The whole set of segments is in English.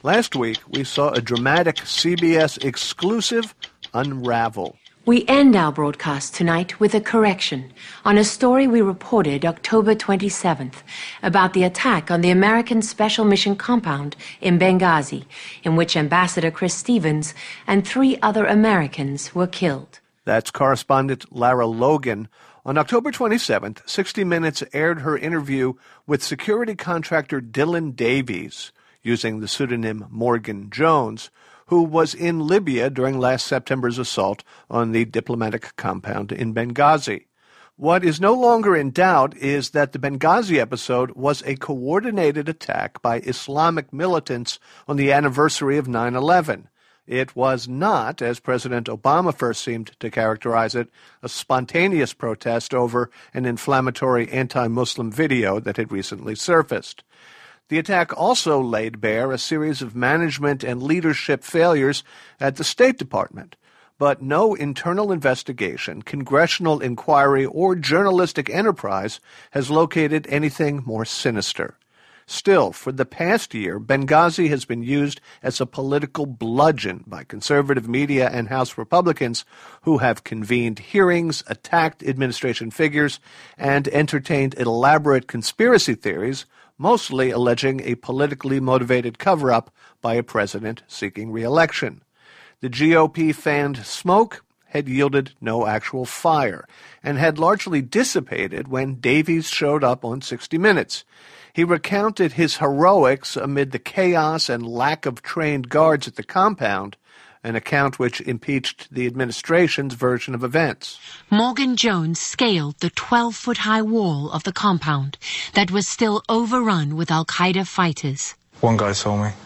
Last week, we saw a dramatic CBS exclusive unravel. We end our broadcast tonight with a correction on a story we reported October 27th about the attack on the American Special Mission Compound in Benghazi, in which Ambassador Chris Stevens and 3 other Americans were killed. That's correspondent Lara Logan. On October 27th, 60 Minutes aired her interview with security contractor Dylan Davies, using the pseudonym Morgan Jones, who was in Libya during last September's assault on the diplomatic compound in Benghazi. What is no longer in doubt is that the Benghazi episode was a coordinated attack by Islamic militants on the anniversary of 9/11. It was not, as President Obama first seemed to characterize it, a spontaneous protest over an inflammatory anti-Muslim video that had recently surfaced. The attack also laid bare a series of management and leadership failures at the State Department, but no internal investigation, congressional inquiry, or journalistic enterprise has located anything more sinister. Still, for the past year, Benghazi has been used as a political bludgeon by conservative media and House Republicans who have convened hearings, attacked administration figures, and entertained elaborate conspiracy theories, mostly alleging a politically motivated cover-up by a president seeking re-election. The GOP fanned smoke had yielded no actual fire and had largely dissipated when Davies showed up on 60 Minutes. He recounted his heroics amid the chaos and lack of trained guards at the compound, an account which impeached the administration's version of events. Morgan Jones scaled the 12-foot-high wall of the compound that was still overrun with al-Qaeda fighters. One guy saw me.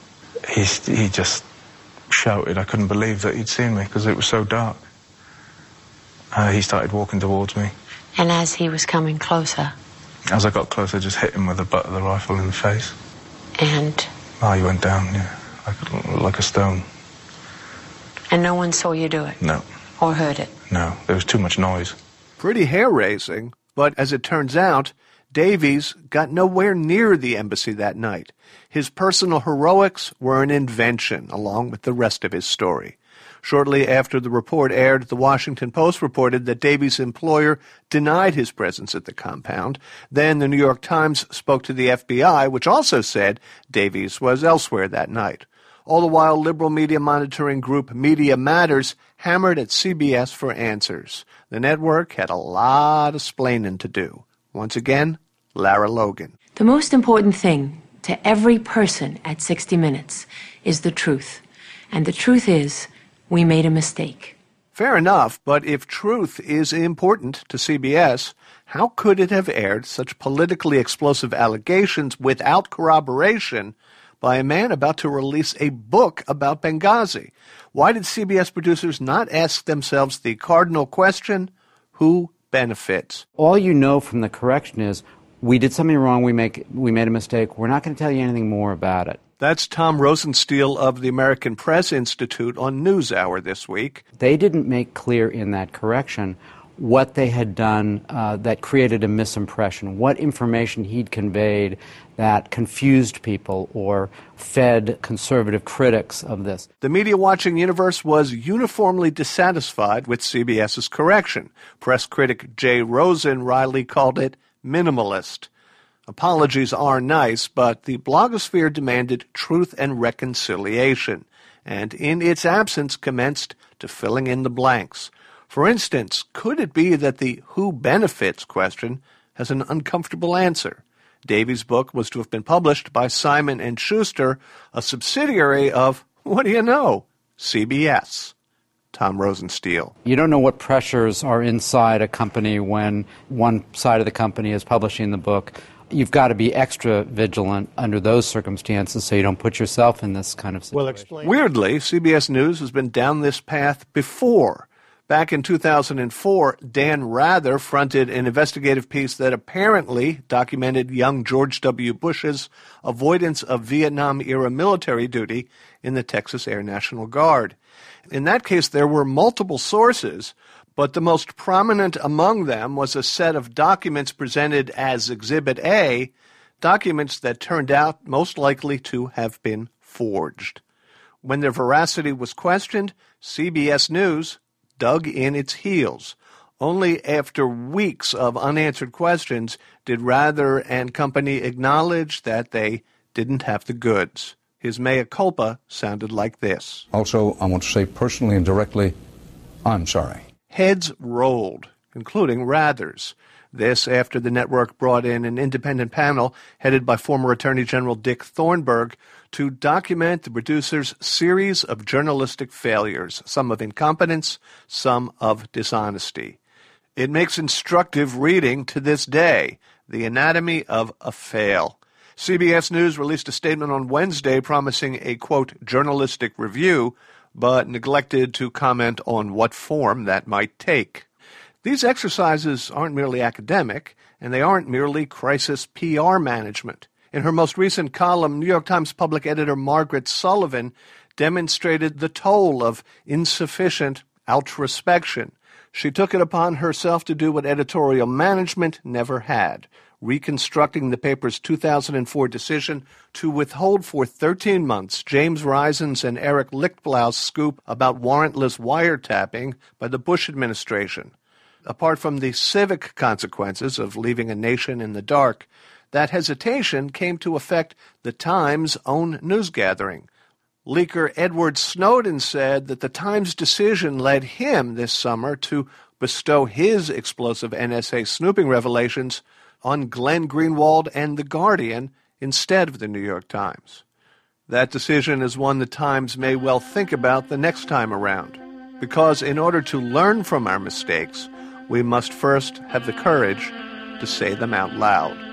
He just shouted. I couldn't believe that he'd seen me because it was so dark. He started walking towards me. And as he was coming closer? As I got closer, I just hit him with the butt of the rifle in the face. And? Oh, he went down, yeah, like a stone. And no one saw you do it? No. Or heard it? No, there was too much noise. Pretty hair-raising, but as it turns out, Davies got nowhere near the embassy that night. His personal heroics were an invention, along with the rest of his story. Shortly after the report aired, the Washington Post reported that Davies' employer denied his presence at the compound. Then the New York Times spoke to the FBI, which also said Davies was elsewhere that night. All the while, liberal media monitoring group Media Matters hammered at CBS for answers. The network had a lot of splaining to do. Once again, Lara Logan. The most important thing to every person at 60 Minutes is the truth. And the truth is, we made a mistake. Fair enough, but if truth is important to CBS, how could it have aired such politically explosive allegations without corroboration by a man about to release a book about Benghazi? Why did CBS producers not ask themselves the cardinal question, who benefits? All you know from the correction is, we did something wrong, we made a mistake, we're not going to tell you anything more about it. That's Tom Rosenstiel of the American Press Institute on NewsHour this week. They didn't make clear in that correction what they had done that created a misimpression, what information he'd conveyed that confused people or fed conservative critics of this. The media-watching universe was uniformly dissatisfied with CBS's correction. Press critic Jay Rosen wryly called it minimalist. Apologies are nice, but the blogosphere demanded truth and reconciliation, and in its absence commenced to filling in the blanks. For instance, could it be that the who benefits question has an uncomfortable answer? Davies' book was to have been published by Simon & Schuster, a subsidiary of, what do you know, CBS. Tom Rosenstiel. You don't know what pressures are inside a company when one side of the company is publishing the book. You've got to be extra vigilant under those circumstances so you don't put yourself in this kind of situation. Weirdly, CBS News has been down this path before. Back in 2004, Dan Rather fronted an investigative piece that apparently documented young George W. Bush's avoidance of Vietnam-era military duty in the Texas Air National Guard. In that case, there were multiple sources, but the most prominent among them was a set of documents presented as Exhibit A, documents that turned out most likely to have been forged. When their veracity was questioned, CBS News dug in its heels. Only after weeks of unanswered questions did Rather and company acknowledge that they didn't have the goods. His mea culpa sounded like this. Also, I want to say personally and directly, I'm sorry. Heads rolled, including Rather's. This after the network brought in an independent panel headed by former Attorney General Dick Thornburgh to document the producer's series of journalistic failures, some of incompetence, some of dishonesty. It makes instructive reading to this day, the anatomy of a fail. CBS News released a statement on Wednesday promising a, quote, journalistic review, but neglected to comment on what form that might take. These exercises aren't merely academic, and they aren't merely crisis PR management. In her most recent column, New York Times public editor Margaret Sullivan demonstrated the toll of insufficient outrospection. She took it upon herself to do what editorial management never had, reconstructing the paper's 2004 decision to withhold for 13 months James Risen's and Eric Lichtblau's scoop about warrantless wiretapping by the Bush administration. Apart from the civic consequences of leaving a nation in the dark, that hesitation came to affect the Times' own news gathering. Leaker Edward Snowden said that the Times' decision led him this summer to bestow his explosive NSA snooping revelations on Glenn Greenwald and The Guardian instead of the New York Times. That decision is one the Times may well think about the next time around, because in order to learn from our mistakes, we must first have the courage to say them out loud.